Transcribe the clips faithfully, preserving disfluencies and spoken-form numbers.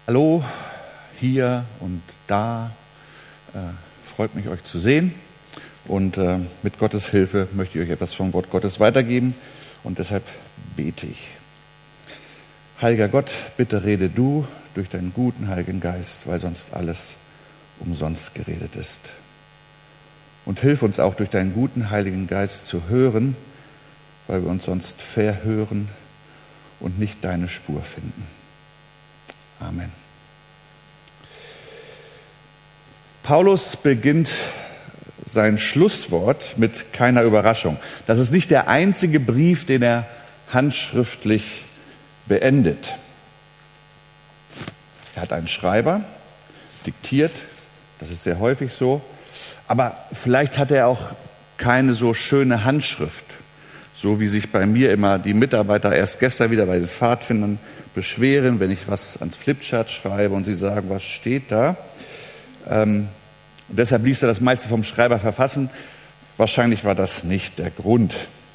Hallo, hier und da. Äh, freut mich, euch zu sehen. Und äh, mit Gottes Hilfe möchte ich euch etwas vom Wort Gottes weitergeben. Und deshalb bete ich. Heiliger Gott, bitte rede du durch deinen guten Heiligen Geist, weil sonst alles umsonst geredet ist. Und hilf uns auch durch deinen guten Heiligen Geist zu hören, weil wir uns sonst verhören und nicht deine Spur finden. Amen. Paulus beginnt sein Schlusswort mit keiner Überraschung. Das ist nicht der einzige Brief, den er handschriftlich beendet. Er hat einen Schreiber, diktiert, das ist sehr häufig so, aber vielleicht hat er auch keine so schöne Handschrift, so wie sich bei mir immer die Mitarbeiter erst gestern wieder bei den Pfadfindern beschweren, wenn ich was ans Flipchart schreibe und sie sagen, was steht da? Ähm, und deshalb ließ er das meiste vom Schreiber verfassen. Wahrscheinlich war das nicht der Grund.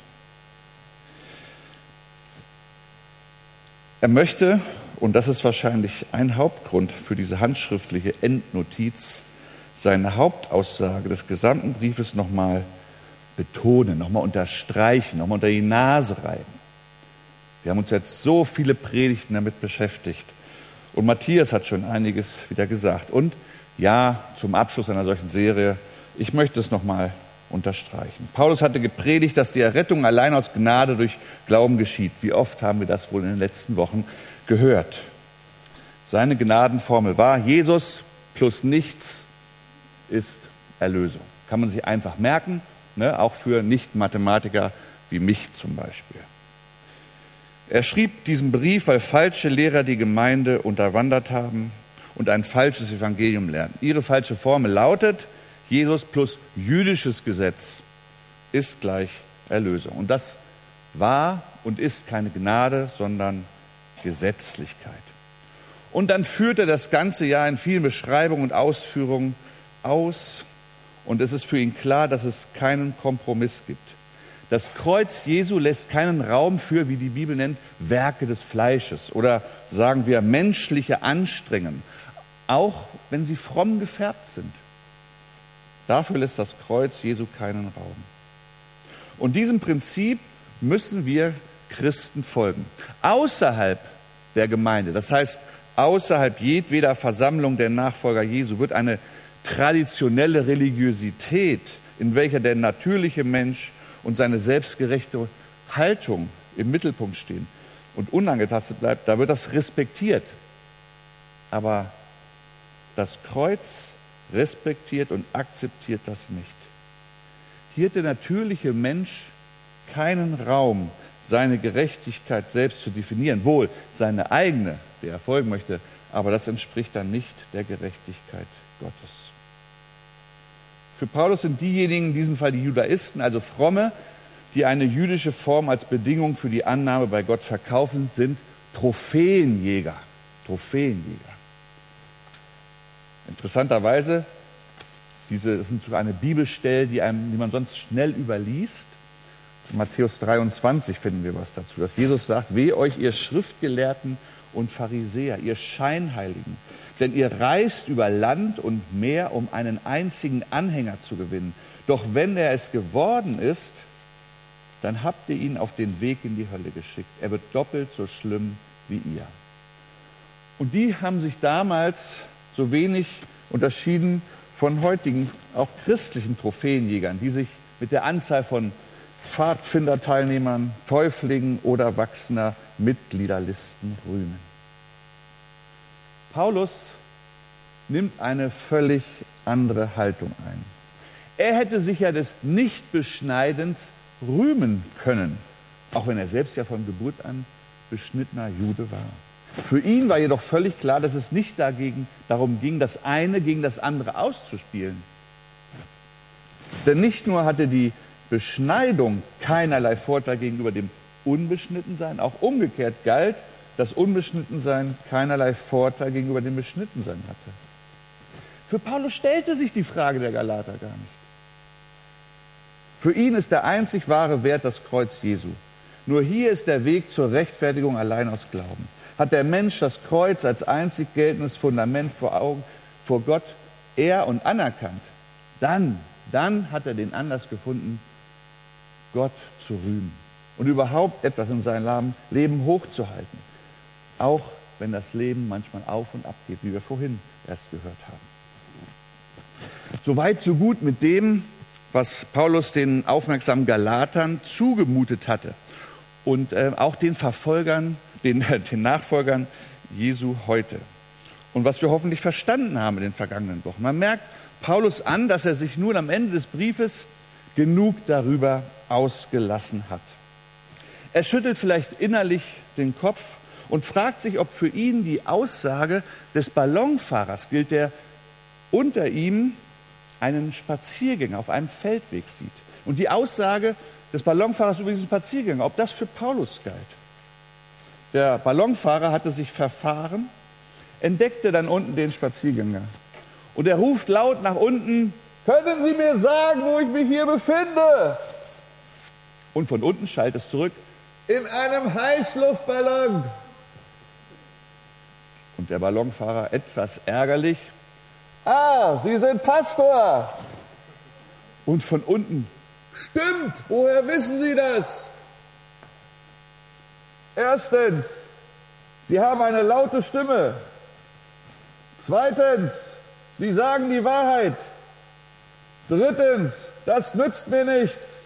Er möchte, und das ist wahrscheinlich ein Hauptgrund für diese handschriftliche Endnotiz, seine Hauptaussage des gesamten Briefes nochmal betonen, nochmal unterstreichen, nochmal unter die Nase reiben. Wir haben uns jetzt so viele Predigten damit beschäftigt. Und Matthias hat schon einiges wieder gesagt. Und ja, zum Abschluss einer solchen Serie, ich möchte es nochmal unterstreichen. Paulus hatte gepredigt, dass die Errettung allein aus Gnade durch Glauben geschieht. Wie oft haben wir das wohl in den letzten Wochen gehört? Seine Gnadenformel war, Jesus plus nichts ist Erlösung. Kann man sich einfach merken, ne? Auch für Nicht-Mathematiker wie mich zum Beispiel. Er schrieb diesen Brief, weil falsche Lehrer die Gemeinde unterwandert haben und ein falsches Evangelium lernen. Ihre falsche Formel lautet, Jesus plus jüdisches Gesetz ist gleich Erlösung. Und das war und ist keine Gnade, sondern Gesetzlichkeit. Und dann führt er das ganze Jahr in vielen Beschreibungen und Ausführungen aus. Und es ist für ihn klar, dass es keinen Kompromiss gibt. Das Kreuz Jesu lässt keinen Raum für, wie die Bibel nennt, Werke des Fleisches oder sagen wir menschliche Anstrengungen, auch wenn sie fromm gefärbt sind. Dafür lässt das Kreuz Jesu keinen Raum. Und diesem Prinzip müssen wir Christen folgen. Außerhalb der Gemeinde, das heißt außerhalb jedweder Versammlung der Nachfolger Jesu, wird eine traditionelle Religiosität, in welcher der natürliche Mensch und seine selbstgerechte Haltung im Mittelpunkt stehen und unangetastet bleibt, da wird das respektiert. Aber das Kreuz respektiert und akzeptiert das nicht. Hier hat der natürliche Mensch keinen Raum, seine Gerechtigkeit selbst zu definieren. Wohl seine eigene, der er folgen möchte, aber das entspricht dann nicht der Gerechtigkeit Gottes. Für Paulus sind diejenigen, in diesem Fall die Judaisten, also Fromme, die eine jüdische Form als Bedingung für die Annahme bei Gott verkaufen, sind Trophäenjäger. Trophäenjäger. Interessanterweise, diese das sind so eine Bibelstelle, die, einem, die man sonst schnell überliest. In Matthäus dreiundzwanzig finden wir was dazu, dass Jesus sagt, weh euch, ihr Schriftgelehrten und Pharisäer, ihr Scheinheiligen, denn ihr reist über Land und Meer, um einen einzigen Anhänger zu gewinnen. Doch wenn er es geworden ist, dann habt ihr ihn auf den Weg in die Hölle geschickt. Er wird doppelt so schlimm wie ihr. Und die haben sich damals so wenig unterschieden von heutigen, auch christlichen Trophäenjägern, die sich mit der Anzahl von Pfadfinderteilnehmern, Täuflingen oder wachsender Mitgliederlisten rühmen. Paulus nimmt eine völlig andere Haltung ein. Er hätte sich ja des Nichtbeschneidens rühmen können, auch wenn er selbst ja von Geburt an beschnittener Jude war. Für ihn war jedoch völlig klar, dass es nicht dagegen, darum ging, das eine gegen das andere auszuspielen. Denn nicht nur hatte die Beschneidung keinerlei Vorteil gegenüber dem Unbeschnittensein, auch umgekehrt galt, dass Unbeschnittensein keinerlei Vorteil gegenüber dem Beschnittensein hatte. Für Paulus stellte sich die Frage der Galater gar nicht. Für ihn ist der einzig wahre Wert das Kreuz Jesu. Nur hier ist der Weg zur Rechtfertigung allein aus Glauben. hat der Mensch das Kreuz als einzig geltendes Fundament vor Augen, vor Gott ehr- und anerkannt, dann, dann hat er den Anlass gefunden, Gott zu rühmen und überhaupt etwas in seinem Leben hochzuhalten. Auch wenn das Leben manchmal auf und ab geht, wie wir vorhin erst gehört haben. Soweit, so gut mit dem, was Paulus den aufmerksamen Galatern zugemutet hatte und äh, auch den Verfolgern, den, äh, den Nachfolgern Jesu heute. Und was wir hoffentlich verstanden haben in den vergangenen Wochen. Man merkt Paulus an, dass er sich nun am Ende des Briefes genug darüber ausgelassen hat. Er schüttelt vielleicht innerlich den Kopf und fragt sich, ob für ihn die Aussage des Ballonfahrers gilt, der unter ihm einen Spaziergänger auf einem Feldweg sieht. Und die Aussage des Ballonfahrers über diesen Spaziergänger, ob das für Paulus galt. Der Ballonfahrer hatte sich verfahren, entdeckte dann unten den Spaziergänger. Und er ruft laut nach unten: Können Sie mir sagen, wo ich mich hier befinde? Und von unten schallt es zurück: In einem Heißluftballon. Und der Ballonfahrer etwas ärgerlich: Ah, Sie sind Pastor. Und von unten: Stimmt, woher wissen Sie das? Erstens, Sie haben eine laute Stimme. Zweitens, Sie sagen die Wahrheit. Drittens, das nützt mir nichts.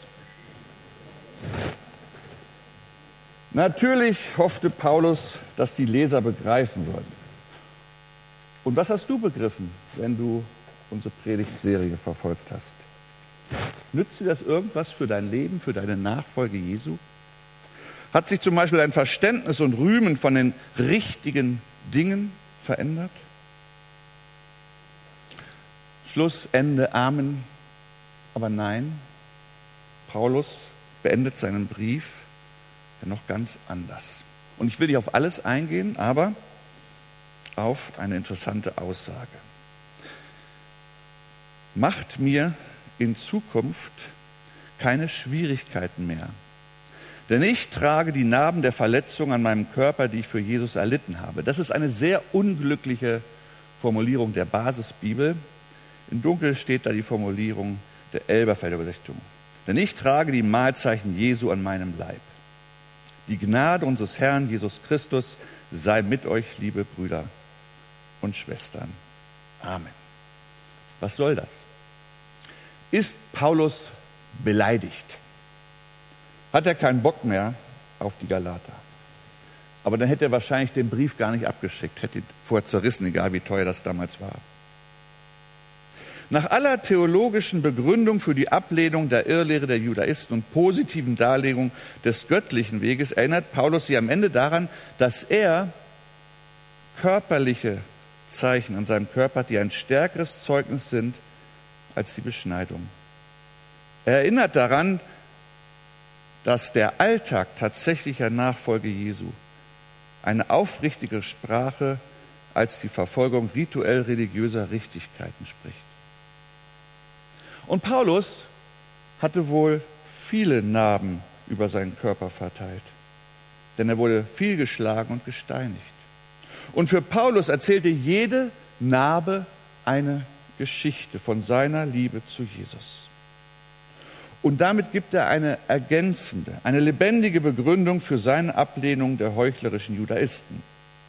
Natürlich hoffte Paulus, dass die Leser begreifen würden. Und was hast du begriffen, wenn du unsere Predigtserie verfolgt hast? Nützt dir das irgendwas für dein Leben, für deine Nachfolge Jesu? Hat sich zum Beispiel dein Verständnis und Rühmen von den richtigen Dingen verändert? Schluss, Ende, Amen. Aber nein, Paulus beendet seinen Brief ja noch ganz anders. Und ich will nicht auf alles eingehen, aber auf eine interessante Aussage. Macht mir in Zukunft keine Schwierigkeiten mehr, denn ich trage die Narben der Verletzung an meinem Körper, die ich für Jesus erlitten habe. Das ist eine sehr unglückliche Formulierung der Basisbibel. In Dunkel steht da die Formulierung der Elberfelder Übersetzung. Denn ich trage die Mahlzeichen Jesu an meinem Leib. Die Gnade unseres Herrn Jesus Christus sei mit euch, liebe Brüder und Schwestern. Amen. Was soll das? Ist Paulus beleidigt? Hat er keinen Bock mehr auf die Galater? Aber dann hätte er wahrscheinlich den Brief gar nicht abgeschickt, hätte ihn vorher zerrissen, egal wie teuer das damals war. Nach aller theologischen Begründung für die Ablehnung der Irrlehre der Judaisten und positiven Darlegung des göttlichen Weges erinnert Paulus sie am Ende daran, dass er körperliche Zeichen an seinem Körper hat, die ein stärkeres Zeugnis sind als die Beschneidung. Er erinnert daran, dass der Alltag tatsächlicher Nachfolge Jesu eine aufrichtige Sprache als die Verfolgung rituell religiöser Richtigkeiten spricht. Und Paulus hatte wohl viele Narben über seinen Körper verteilt, denn er wurde viel geschlagen und gesteinigt. Und für Paulus erzählte jede Narbe eine Geschichte von seiner Liebe zu Jesus. Und damit gibt er eine ergänzende, eine lebendige Begründung für seine Ablehnung der heuchlerischen Judaisten.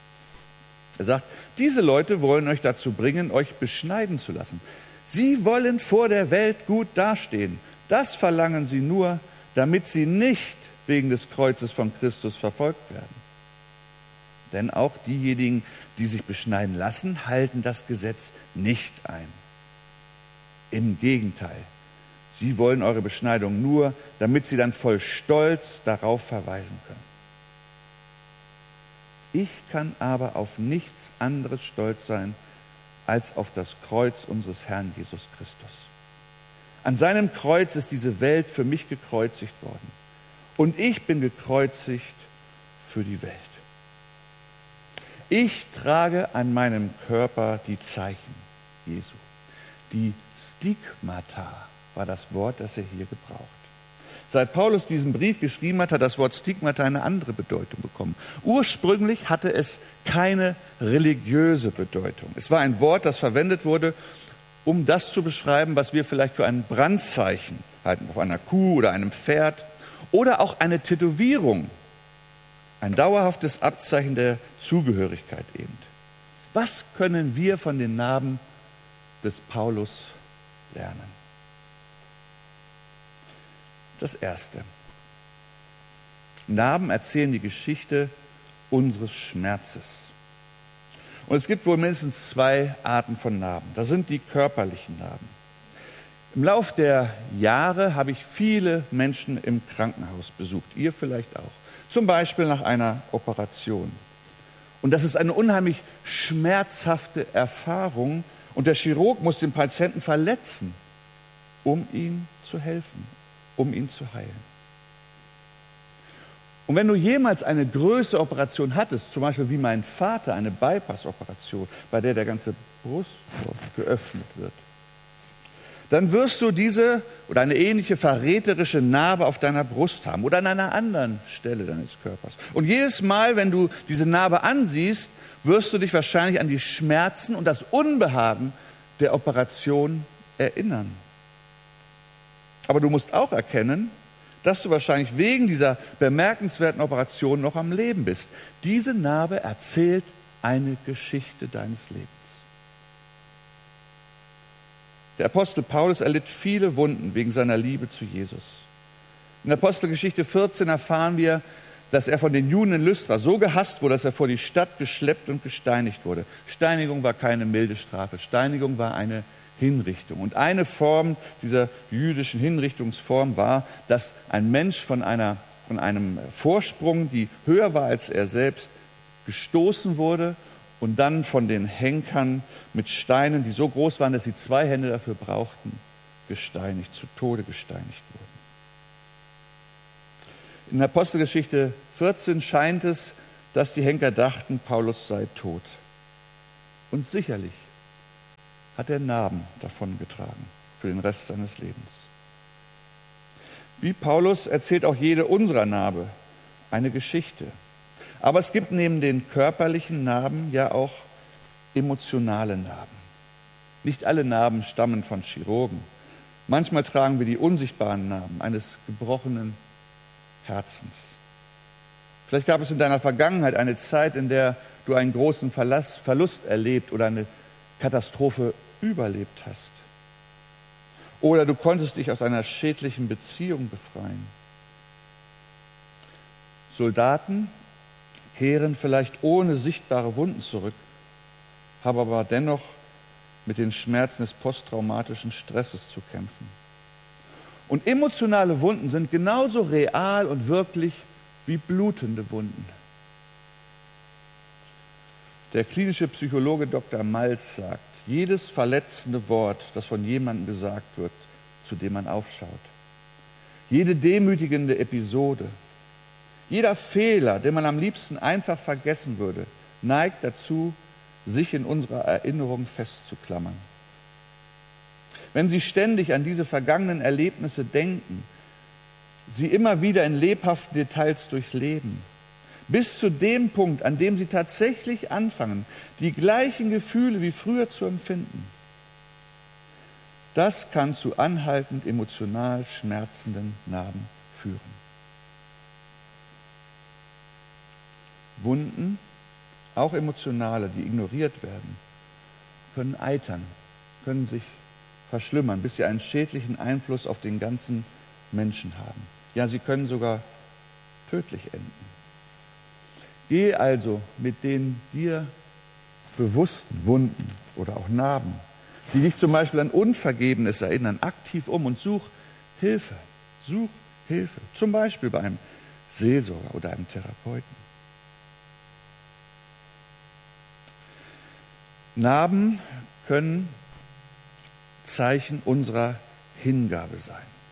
Er sagt, diese Leute wollen euch dazu bringen, euch beschneiden zu lassen. Sie wollen vor der Welt gut dastehen. Das verlangen sie nur, damit sie nicht wegen des Kreuzes von Christus verfolgt werden. Denn auch diejenigen, die sich beschneiden lassen, halten das Gesetz nicht ein. Im Gegenteil, sie wollen eure Beschneidung nur, damit sie dann voll Stolz darauf verweisen können. Ich kann aber auf nichts anderes stolz sein, als auf das Kreuz unseres Herrn Jesus Christus. An seinem Kreuz ist diese Welt für mich gekreuzigt worden. Und ich bin gekreuzigt für die Welt. Ich trage an meinem Körper die Zeichen Jesu. Die Stigmata war das Wort, das er hier gebraucht. Seit Paulus diesen Brief geschrieben hat, hat das Wort Stigmata eine andere Bedeutung bekommen. Ursprünglich hatte es keine religiöse Bedeutung. Es war ein Wort, das verwendet wurde, um das zu beschreiben, was wir vielleicht für ein Brandzeichen halten, auf einer Kuh oder einem Pferd oder auch eine Tätowierung, ein dauerhaftes Abzeichen der Zugehörigkeit eben. Was können wir von den Narben des Paulus lernen? Das Erste. Narben erzählen die Geschichte unseres Schmerzes. Und es gibt wohl mindestens zwei Arten von Narben. Das sind die körperlichen Narben. Im Lauf der Jahre habe ich viele Menschen im Krankenhaus besucht. Ihr vielleicht auch. Zum Beispiel nach einer Operation. Und das ist eine unheimlich schmerzhafte Erfahrung. Und der Chirurg muss den Patienten verletzen, um ihm zu helfen, um ihn zu heilen. Und wenn du jemals eine größere Operation hattest, zum Beispiel wie mein Vater, eine Bypass-Operation, bei der der ganze Brustkorb geöffnet wird, dann wirst du diese oder eine ähnliche verräterische Narbe auf deiner Brust haben oder an einer anderen Stelle deines Körpers. Und jedes Mal, wenn du diese Narbe ansiehst, wirst du dich wahrscheinlich an die Schmerzen und das Unbehagen der Operation erinnern. Aber du musst auch erkennen, dass du wahrscheinlich wegen dieser bemerkenswerten Operation noch am Leben bist. Diese Narbe erzählt eine Geschichte deines Lebens. Der Apostel Paulus erlitt viele Wunden wegen seiner Liebe zu Jesus. In Apostelgeschichte vierzehn erfahren wir, dass er von den Juden in Lystra so gehasst wurde, dass er vor die Stadt geschleppt und gesteinigt wurde. Steinigung war keine milde Strafe, Steinigung war eine Hinrichtung. Und eine Form dieser jüdischen Hinrichtungsform war, dass ein Mensch von, einer, von einem Vorsprung, die höher war als er selbst, gestoßen wurde und dann von den Henkern mit Steinen, die so groß waren, dass sie zwei Hände dafür brauchten, gesteinigt, zu Tode gesteinigt wurden. In Apostelgeschichte vierzehn scheint es, dass die Henker dachten, Paulus sei tot. Und sicherlich hat er Narben davon getragen für den Rest seines Lebens. Wie Paulus erzählt auch jede unserer Narbe eine Geschichte. Aber es gibt neben den körperlichen Narben ja auch emotionale Narben. Nicht alle Narben stammen von Chirurgen. Manchmal tragen wir die unsichtbaren Narben eines gebrochenen Herzens. Vielleicht gab es in deiner Vergangenheit eine Zeit, in der du einen großen Verlust erlebt oder eine Katastrophe überlebt hast. Oder du konntest dich aus einer schädlichen Beziehung befreien. Soldaten kehren vielleicht ohne sichtbare Wunden zurück, haben aber dennoch mit den Schmerzen des posttraumatischen Stresses zu kämpfen. Und emotionale Wunden sind genauso real und wirklich wie blutende Wunden. Der klinische Psychologe Doktor Malz sagt, jedes verletzende Wort, das von jemandem gesagt wird, zu dem man aufschaut, jede demütigende Episode, jeder Fehler, den man am liebsten einfach vergessen würde, neigt dazu, sich in unserer Erinnerung festzuklammern. Wenn Sie ständig an diese vergangenen Erlebnisse denken, sie immer wieder in lebhaften Details durchleben, bis zu dem Punkt, an dem Sie tatsächlich anfangen, die gleichen Gefühle wie früher zu empfinden, das kann zu anhaltend emotional schmerzenden Narben führen. Wunden, auch emotionale, die ignoriert werden, können eitern, können sich verschlimmern, bis sie einen schädlichen Einfluss auf den ganzen Menschen haben. Ja, sie können sogar tödlich enden. Geh also mit den dir bewussten Wunden oder auch Narben, die dich zum Beispiel an Unvergebenes erinnern, aktiv um und such Hilfe. Such Hilfe, zum Beispiel bei einem Seelsorger oder einem Therapeuten. Narben können Zeichen unserer Hingabe sein.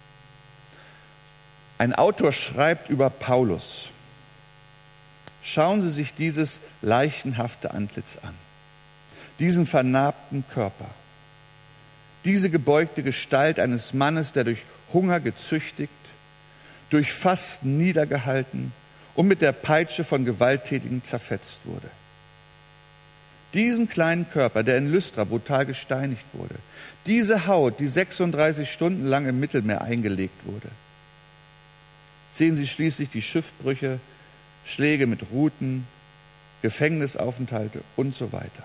Ein Autor schreibt über Paulus: Schauen Sie sich dieses leichenhafte Antlitz an, diesen vernarbten Körper, diese gebeugte Gestalt eines Mannes, der durch Hunger gezüchtigt, durch Fasten niedergehalten und mit der Peitsche von Gewalttätigen zerfetzt wurde. Diesen kleinen Körper, der in Lystra brutal gesteinigt wurde, diese Haut, die sechsunddreißig Stunden lang im Mittelmeer eingelegt wurde. Sehen Sie schließlich die Schiffbrüche, Schläge mit Ruten, Gefängnisaufenthalte und so weiter.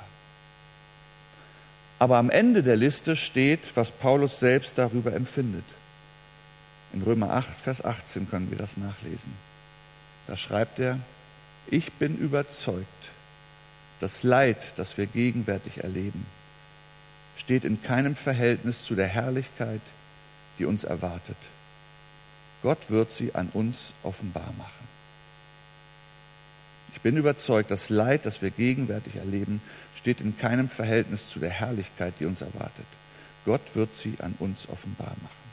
Aber am Ende der Liste steht, was Paulus selbst darüber empfindet. In Römer acht, Vers achtzehn können wir das nachlesen. Da schreibt er: Ich bin überzeugt, das Leid, das wir gegenwärtig erleben, steht in keinem Verhältnis zu der Herrlichkeit, die uns erwartet. Gott wird sie an uns offenbar machen. Ich bin überzeugt, das Leid, das wir gegenwärtig erleben, steht in keinem Verhältnis zu der Herrlichkeit, die uns erwartet. Gott wird sie an uns offenbar machen.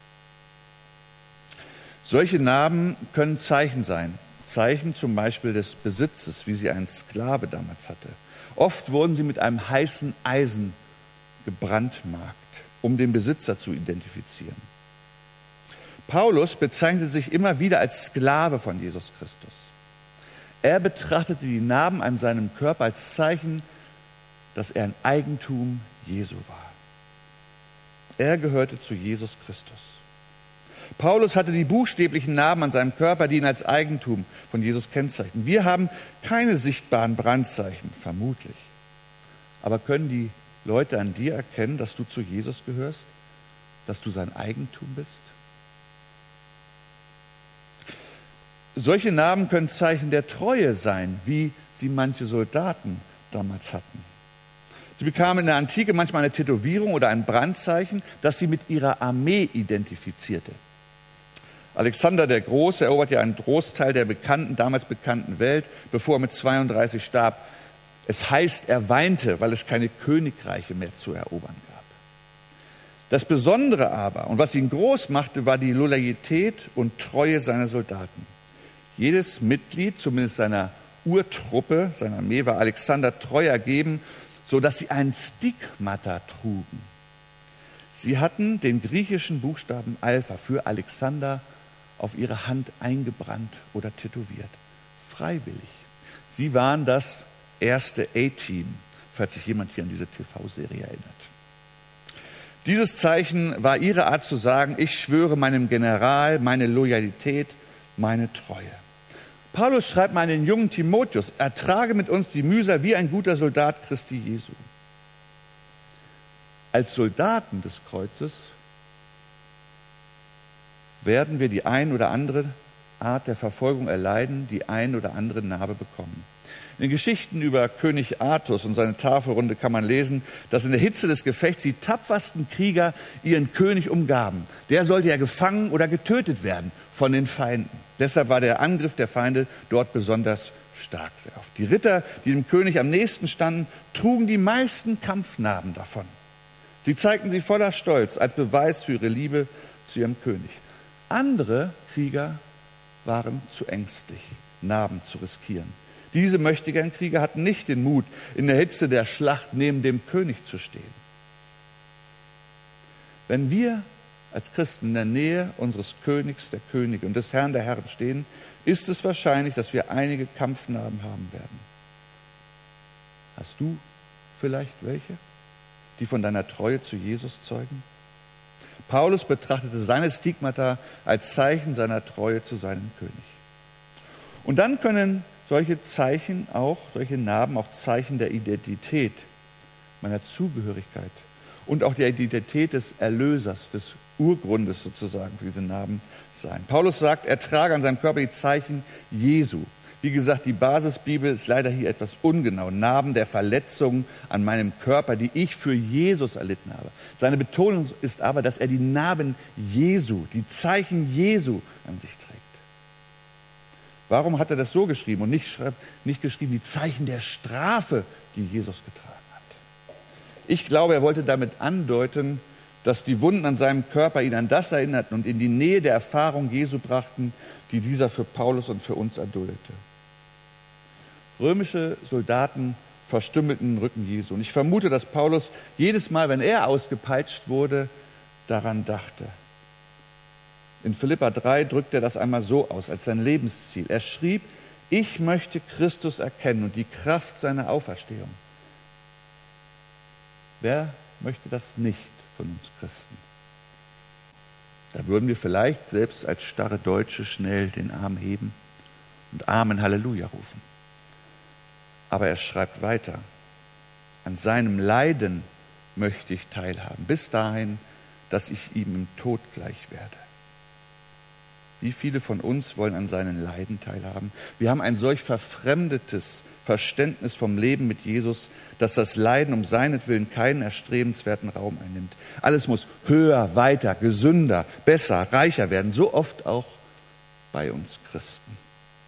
Solche Narben können Zeichen sein. Zeichen zum Beispiel des Besitzes, wie sie ein Sklave damals hatte. Oft wurden sie mit einem heißen Eisen gebrandmarkt, um den Besitzer zu identifizieren. Paulus bezeichnete sich immer wieder als Sklave von Jesus Christus. Er betrachtete die Narben an seinem Körper als Zeichen, dass er ein Eigentum Jesu war. Er gehörte zu Jesus Christus. Paulus hatte die buchstäblichen Narben an seinem Körper, die ihn als Eigentum von Jesus kennzeichnen. Wir haben keine sichtbaren Brandzeichen, vermutlich. Aber können die Leute an dir erkennen, dass du zu Jesus gehörst, dass du sein Eigentum bist? Solche Narben können Zeichen der Treue sein, wie sie manche Soldaten damals hatten. Sie bekamen in der Antike manchmal eine Tätowierung oder ein Brandzeichen, das sie mit ihrer Armee identifizierte. Alexander der Große eroberte ja einen Großteil der bekannten, damals bekannten Welt, bevor er mit zweiunddreißig starb. Es heißt, er weinte, weil es keine Königreiche mehr zu erobern gab. Das Besondere aber, und was ihn groß machte, war die Loyalität und Treue seiner Soldaten. Jedes Mitglied, zumindest seiner Urtruppe, seiner Armee, war Alexander treu ergeben, sodass sie ein Stigmata trugen. Sie hatten den griechischen Buchstaben Alpha für Alexander auf ihre Hand eingebrannt oder tätowiert. Freiwillig. Sie waren das erste A-Team, falls sich jemand hier an diese T V-Serie erinnert. Dieses Zeichen war ihre Art zu sagen: Ich schwöre meinem General meine Loyalität, meine Treue. Paulus schreibt mal an den jungen Timotheus: Ertrage mit uns die Mühsal wie ein guter Soldat Christi Jesu. Als Soldaten des Kreuzes werden wir die ein oder andere Art der Verfolgung erleiden, die ein oder andere Narbe bekommen. In den Geschichten über König Artus und seine Tafelrunde kann man lesen, dass in der Hitze des Gefechts die tapfersten Krieger ihren König umgaben. Der sollte ja gefangen oder getötet werden von den Feinden. Deshalb war der Angriff der Feinde dort besonders stark. Sehr oft. Die Ritter, die dem König am nächsten standen, trugen die meisten Kampfnarben davon. Sie zeigten sie voller Stolz als Beweis für ihre Liebe zu ihrem König. Andere Krieger waren zu ängstlich, Narben zu riskieren. Diese mächtigen Krieger hatten nicht den Mut, in der Hitze der Schlacht neben dem König zu stehen. Wenn wir als Christen in der Nähe unseres Königs, der Könige und des Herrn der Herren stehen, ist es wahrscheinlich, dass wir einige Kampfnarben haben werden. Hast du vielleicht welche, die von deiner Treue zu Jesus zeugen? Paulus betrachtete seine Stigmata als Zeichen seiner Treue zu seinem König. Und dann können solche Zeichen auch, solche Narben auch Zeichen der Identität, meiner Zugehörigkeit und auch der Identität des Erlösers, des Urgrundes sozusagen für diese Narben sein. Paulus sagt, er trage an seinem Körper die Zeichen Jesu. Wie gesagt, die Basisbibel ist leider hier etwas ungenau. Narben der Verletzungen an meinem Körper, die ich für Jesus erlitten habe. Seine Betonung ist aber, dass er die Narben Jesu, die Zeichen Jesu an sich trägt. Warum hat er das so geschrieben und nicht, nicht geschrieben, die Zeichen der Strafe, die Jesus getragen hat? Ich glaube, er wollte damit andeuten, dass die Wunden an seinem Körper ihn an das erinnerten und in die Nähe der Erfahrung Jesu brachten, die dieser für Paulus und für uns erduldete. Römische Soldaten verstümmelten den Rücken Jesu. Und ich vermute, dass Paulus jedes Mal, wenn er ausgepeitscht wurde, daran dachte. In Philipper drei drückt er das einmal so aus, als sein Lebensziel. Er schrieb, ich möchte Christus erkennen und die Kraft seiner Auferstehung. Wer möchte das nicht von uns Christen? Da würden wir vielleicht selbst als starre Deutsche schnell den Arm heben und Amen, Halleluja rufen. Aber er schreibt weiter, an seinem Leiden möchte ich teilhaben, bis dahin, dass ich ihm im Tod gleich werde. Wie viele von uns wollen an seinen Leiden teilhaben? Wir haben ein solch verfremdetes Verständnis vom Leben mit Jesus, dass das Leiden um seinetwillen keinen erstrebenswerten Raum einnimmt. Alles muss höher, weiter, gesünder, besser, reicher werden. So oft auch bei uns Christen.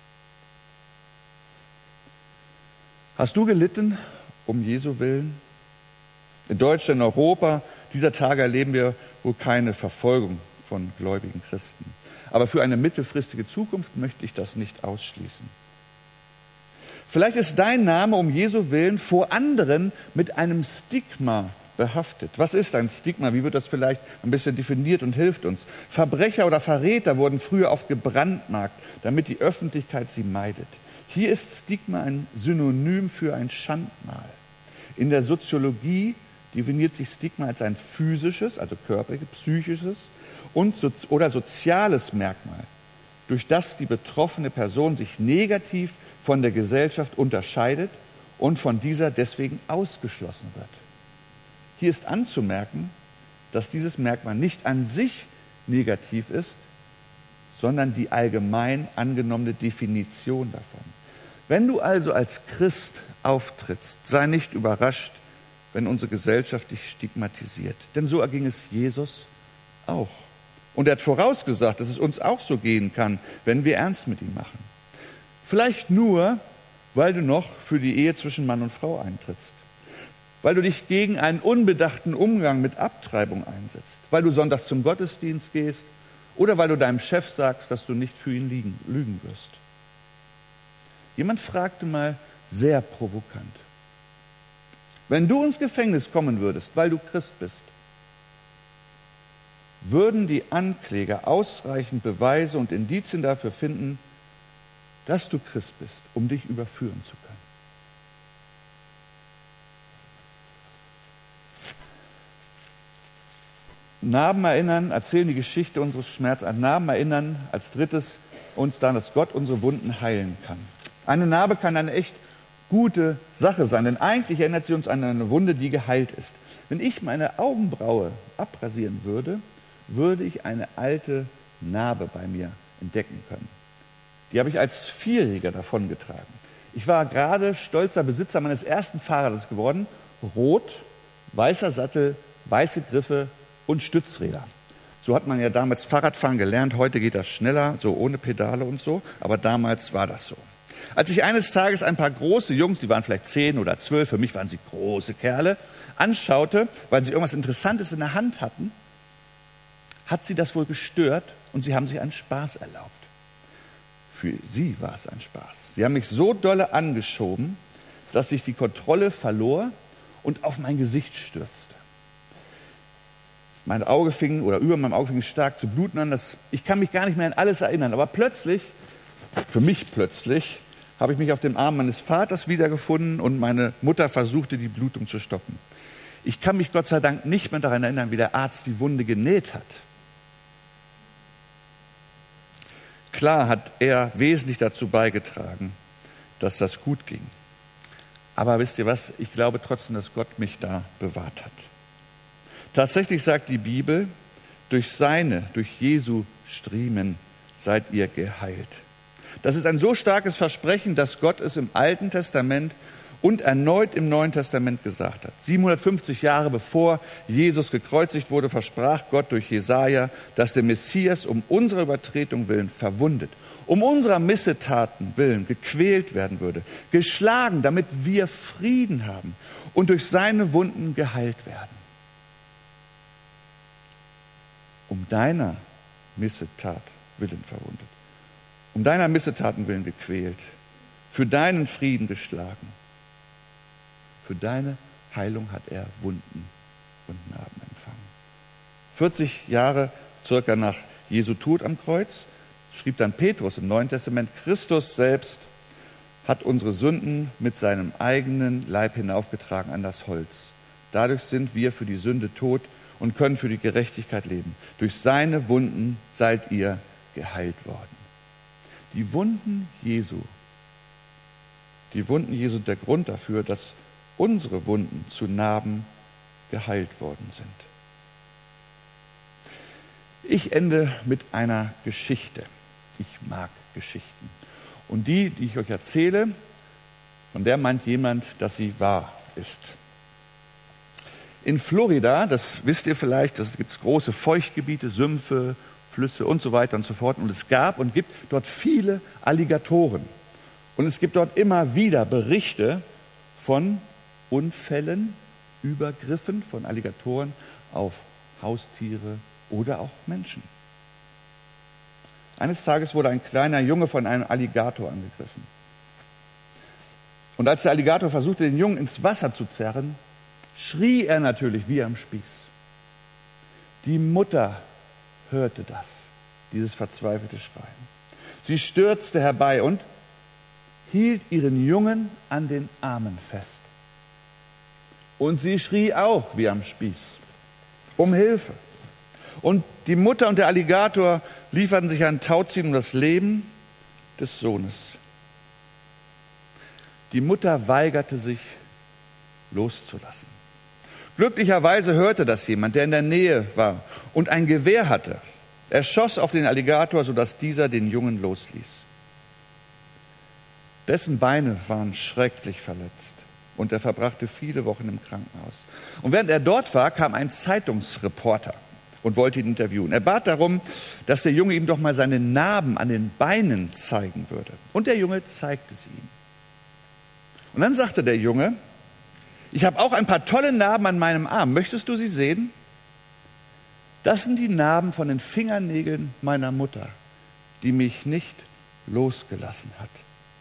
Hast du gelitten um Jesu willen? In Deutschland, in Europa, dieser Tage erleben wir wohl keine Verfolgung von gläubigen Christen. Aber für eine mittelfristige Zukunft möchte ich das nicht ausschließen. Vielleicht ist dein Name um Jesu willen vor anderen mit einem Stigma behaftet. Was ist ein Stigma? Wie wird das vielleicht ein bisschen definiert und hilft uns? Verbrecher oder Verräter wurden früher oft gebrandmarkt, damit die Öffentlichkeit sie meidet. Hier ist Stigma ein Synonym für ein Schandmal. In der Soziologie definiert sich Stigma als ein physisches, also körperliches, psychisches und so, oder soziales Merkmal, durch das die betroffene Person sich negativ von der Gesellschaft unterscheidet und von dieser deswegen ausgeschlossen wird. Hier ist anzumerken, dass dieses Merkmal nicht an sich negativ ist, sondern die allgemein angenommene Definition davon. Wenn du also als Christ auftrittst, sei nicht überrascht, wenn unsere Gesellschaft dich stigmatisiert. Denn so erging es Jesus auch. Und er hat vorausgesagt, dass es uns auch so gehen kann, wenn wir ernst mit ihm machen. Vielleicht nur, weil du noch für die Ehe zwischen Mann und Frau eintrittst. Weil du dich gegen einen unbedachten Umgang mit Abtreibung einsetzt. Weil du sonntags zum Gottesdienst gehst. Oder weil du deinem Chef sagst, dass du nicht für ihn liegen, lügen wirst. Jemand fragte mal sehr provokant: Wenn du ins Gefängnis kommen würdest, weil du Christ bist, würden die Ankläger ausreichend Beweise und Indizien dafür finden, dass du Christ bist, um dich überführen zu können? Narben erinnern, erzählen die Geschichte unseres Schmerzes. An Narben erinnern als drittes uns daran, dass Gott unsere Wunden heilen kann. Eine Narbe kann eine echt gute Sache sein, denn eigentlich erinnert sie uns an eine Wunde, die geheilt ist. Wenn ich meine Augenbraue abrasieren würde, würde ich eine alte Narbe bei mir entdecken können. Die habe ich als Vierjähriger davongetragen. Ich war gerade stolzer Besitzer meines ersten Fahrrades geworden. Rot, weißer Sattel, weiße Griffe und Stützräder. So hat man ja damals Fahrradfahren gelernt. Heute geht das schneller, so ohne Pedale und so. Aber damals war das so. Als ich eines Tages ein paar große Jungs, die waren vielleicht zehn oder zwölf, für mich waren sie große Kerle, anschaute, weil sie irgendwas Interessantes in der Hand hatten, hat sie das wohl gestört und sie haben sich einen Spaß erlaubt. Für sie war es ein Spaß. Sie haben mich so dolle angeschoben, dass ich die Kontrolle verlor und auf mein Gesicht stürzte. Mein Auge fing, oder über meinem Auge fing stark zu bluten an. Das, ich kann mich gar nicht mehr an alles erinnern, aber plötzlich, für mich plötzlich, habe ich mich auf dem Arm meines Vaters wiedergefunden und meine Mutter versuchte, die Blutung zu stoppen. Ich kann mich Gott sei Dank nicht mehr daran erinnern, wie der Arzt die Wunde genäht hat. Klar hat er wesentlich dazu beigetragen, dass das gut ging. Aber wisst ihr was? Ich glaube trotzdem, dass Gott mich da bewahrt hat. Tatsächlich sagt die Bibel, durch seine, durch Jesu Striemen seid ihr geheilt. Das ist ein so starkes Versprechen, dass Gott es im Alten Testament und erneut im Neuen Testament gesagt hat. siebenhundertfünfzig Jahre bevor Jesus gekreuzigt wurde, versprach Gott durch Jesaja, dass der Messias um unserer Übertretung willen verwundet, um unserer Missetaten willen gequält werden würde, geschlagen, damit wir Frieden haben und durch seine Wunden geheilt werden. Um deiner Missetat willen verwundet, um deiner Missetaten willen gequält, für deinen Frieden geschlagen. Für deine Heilung hat er Wunden und Narben empfangen. vierzig Jahre circa nach Jesu Tod am Kreuz, schrieb dann Petrus im Neuen Testament, Christus selbst hat unsere Sünden mit seinem eigenen Leib hinaufgetragen an das Holz. Dadurch sind wir für die Sünde tot und können für die Gerechtigkeit leben. Durch seine Wunden seid ihr geheilt worden. Die Wunden Jesu, die Wunden Jesu sind der Grund dafür, dass unsere Wunden zu Narben geheilt worden sind. Ich ende mit einer Geschichte. Ich mag Geschichten. Und die, die ich euch erzähle, von der meint jemand, dass sie wahr ist. In Florida, das wisst ihr vielleicht, da gibt es große Feuchtgebiete, Sümpfe, Flüsse und so weiter und so fort. Und es gab und gibt dort viele Alligatoren. Und es gibt dort immer wieder Berichte von Unfällen, Übergriffen von Alligatoren auf Haustiere oder auch Menschen. Eines Tages wurde ein kleiner Junge von einem Alligator angegriffen. Und als der Alligator versuchte, den Jungen ins Wasser zu zerren, schrie er natürlich wie am Spieß. Die Mutter hörte das, dieses verzweifelte Schreien. Sie stürzte herbei und hielt ihren Jungen an den Armen fest. Und sie schrie auch wie am Spieß um Hilfe. Und die Mutter und der Alligator lieferten sich ein Tauziehen um das Leben des Sohnes. Die Mutter weigerte sich, loszulassen. Glücklicherweise hörte das jemand, der in der Nähe war und ein Gewehr hatte. Er schoss auf den Alligator, sodass dieser den Jungen losließ. Dessen Beine waren schrecklich verletzt und er verbrachte viele Wochen im Krankenhaus. Und während er dort war, kam ein Zeitungsreporter und wollte ihn interviewen. Er bat darum, dass der Junge ihm doch mal seine Narben an den Beinen zeigen würde. Und der Junge zeigte sie ihm. Und dann sagte der Junge, ich habe auch ein paar tolle Narben an meinem Arm. Möchtest du sie sehen? Das sind die Narben von den Fingernägeln meiner Mutter, die mich nicht losgelassen hat.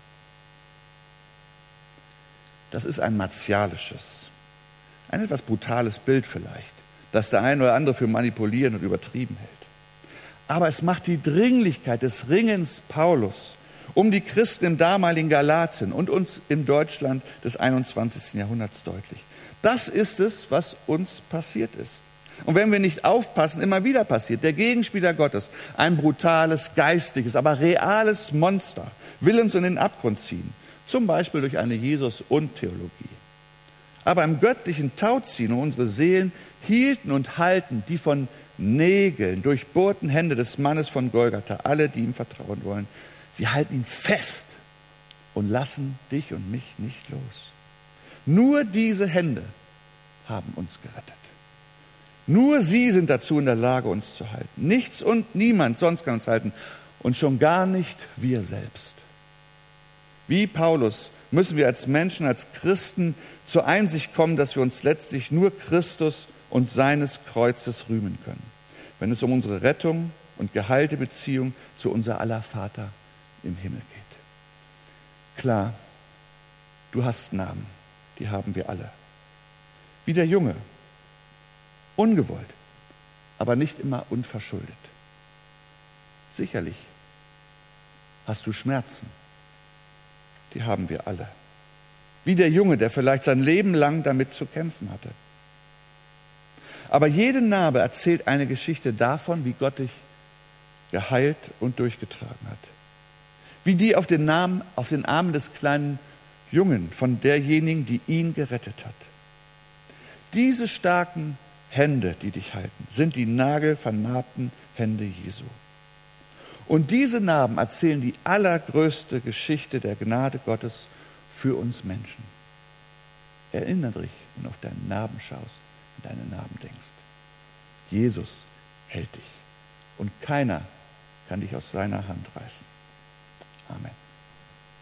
Das ist ein martialisches, ein etwas brutales Bild vielleicht, das der eine oder andere für manipulieren und übertrieben hält. Aber es macht die Dringlichkeit des Ringens Paulus um die Christen im damaligen Galatien und uns im Deutschland des einundzwanzigsten Jahrhunderts deutlich. Das ist es, was uns passiert ist. Und wenn wir nicht aufpassen, immer wieder passiert. Der Gegenspieler Gottes, ein brutales, geistliches, aber reales Monster, will uns in den Abgrund ziehen. Zum Beispiel durch eine Jesus-und-Theologie. Aber im göttlichen Tauziehen um unsere Seelen hielten und halten die von Nägeln durchbohrten Hände des Mannes von Golgatha, alle, die ihm vertrauen wollen. Sie halten ihn fest und lassen dich und mich nicht los. Nur diese Hände haben uns gerettet. Nur sie sind dazu in der Lage, uns zu halten. Nichts und niemand sonst kann uns halten und schon gar nicht wir selbst. Wie Paulus müssen wir als Menschen, als Christen zur Einsicht kommen, dass wir uns letztlich nur Christus und seines Kreuzes rühmen können, wenn es um unsere Rettung und geheilte Beziehung zu unser aller Vater im Himmel geht. Klar, du hast Namen, die haben wir alle. Wie der Junge, ungewollt, aber nicht immer unverschuldet. Sicherlich hast du Schmerzen, die haben wir alle. Wie der Junge, der vielleicht sein Leben lang damit zu kämpfen hatte. Aber jede Narbe erzählt eine Geschichte davon, wie Gott dich geheilt und durchgetragen hat. Wie die auf den, Namen, auf den Armen des kleinen Jungen von derjenigen, die ihn gerettet hat. Diese starken Hände, die dich halten, sind die nagelvernarbten Hände Jesu. Und diese Narben erzählen die allergrößte Geschichte der Gnade Gottes für uns Menschen. Erinnere dich, wenn du auf deine Narben schaust und deine Narben denkst. Jesus hält dich und keiner kann dich aus seiner Hand reißen. Amen.